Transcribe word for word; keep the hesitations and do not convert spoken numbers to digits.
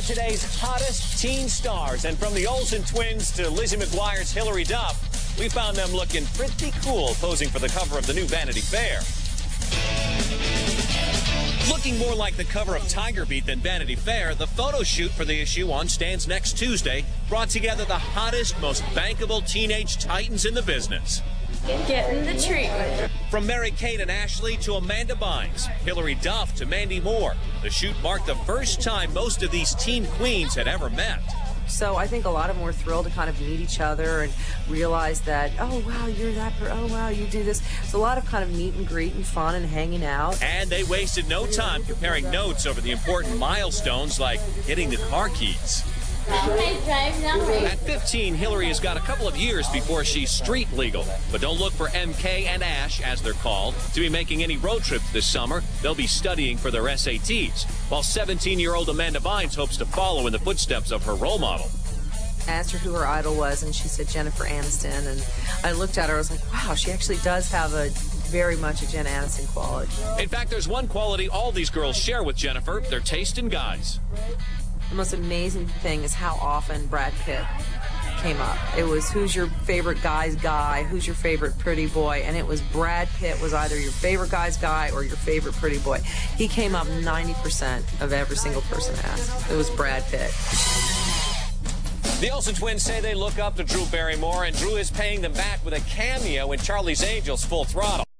are today's hottest teen stars. And from the Olsen twins to Lizzie McGuire's Hilary Duff, we found them looking pretty cool posing for the cover of the new Vanity Fair. Looking more like the cover of Tiger Beat than Vanity Fair, the photo shoot for the issue on stands next Tuesday brought together the hottest, most bankable teenage titans in the business. Getting the treatment. From Mary-Kate and Ashley to Amanda Bynes, Hilary Duff to Mandy Moore, the shoot marked the first time most of these teen queens had ever met. So I think a lot of them were thrilled to kind of meet each other and realize that, oh, wow, you're that person. Oh, wow, you do this. It's a lot of kind of meet and greet and fun and hanging out. And they wasted no time comparing notes over the important milestones like getting the car keys. At fifteen, Hilary has got a couple of years before she's street legal. But don't look for M K and Ash, as they're called, to be making any road trips this summer. They'll be studying for their S A Ts, while seventeen-year-old Amanda Bynes hopes to follow in the footsteps of her role model. I asked her who her idol was, and she said Jennifer Aniston. And I looked at her, I was like, wow, she actually does have a very much a Jen Aniston quality. In fact, there's one quality all these girls share with Jennifer, their taste in guys. The most amazing thing is how often Brad Pitt came up. It was who's your favorite guy's guy, who's your favorite pretty boy, and it was Brad Pitt was either your favorite guy's guy or your favorite pretty boy. He came up ninety percent of every single person asked. It was Brad Pitt. The Olsen twins say they look up to Drew Barrymore, and Drew is paying them back with a cameo in Charlie's Angels Full Throttle.